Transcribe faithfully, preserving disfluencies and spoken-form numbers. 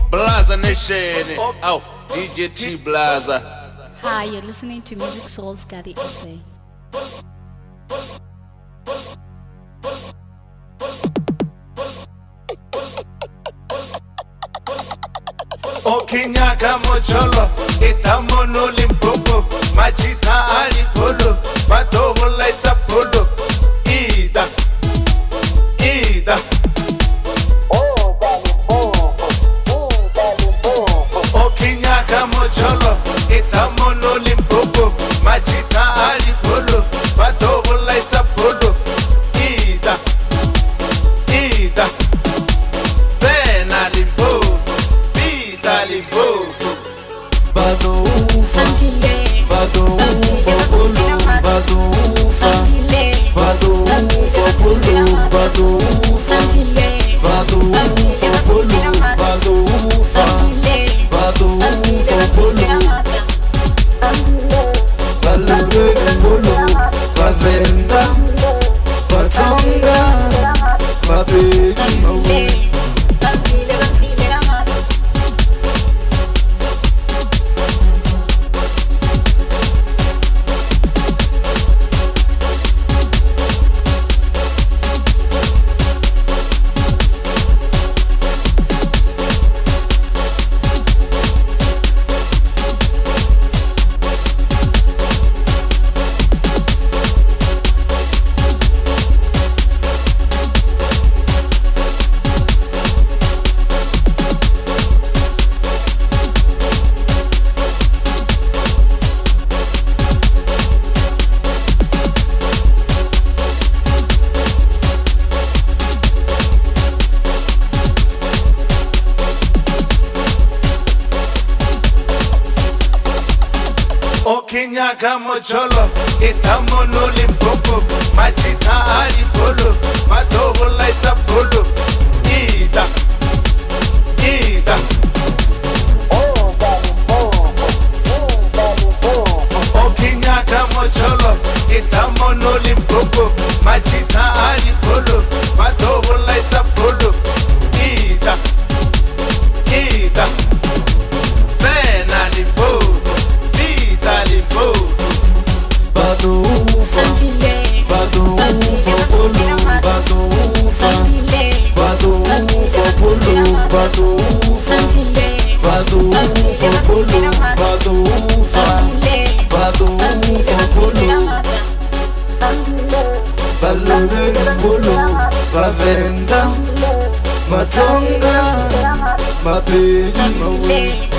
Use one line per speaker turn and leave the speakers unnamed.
Blaza Nation. Oh, D J T Blaza.
Hi, you're listening to Music Soul's Gadi S A.
Okinyaka mocholo, itamo no limpopo, machita alipolo, patobo la isapolo, ida, ida. Okinyaka mocholo, itamo no limpopo, machita alipolo, patobo la isapolo, ida, ida. Zena limpopo.
Bado ufa, bado ufa polo, bado ufa, bado ufa polo, bado ufa, bado ufa polo, bado ufa, bado ufa polo, balurene polo, bavenda, batonga, babedi mawe.
Okinyaka mocholo, itamo no limpopo, machita alipolo, patobo la isapolo, ida, ida. Okinyaka mocholo, itamo no limpopo, machita alipolo, patobo la isapolo, ida, ida. Zena limpopo.
Bado ufa, bado ufa polo, bado ufa, bado ufa polo, bado ufa, bado ufa polo, bado ufa, bado ufa polo, balurene polo, bavenda, matonga, mabedi mawe.